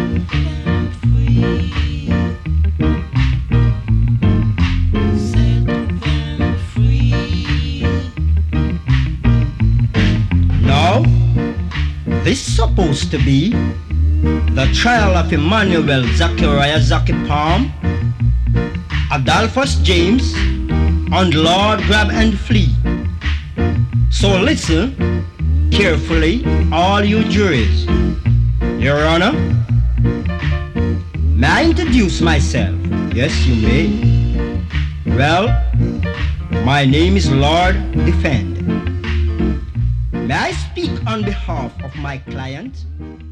Now, this is supposed to be the trial of Emmanuel Zachariah Zaki Palm, Adolphus James, and Lord Grab and Flee. So listen carefully, all you juries. Your Honor, may I introduce myself? Yes, you may. Well, my name is Lord Defend. May I speak on behalf of my client?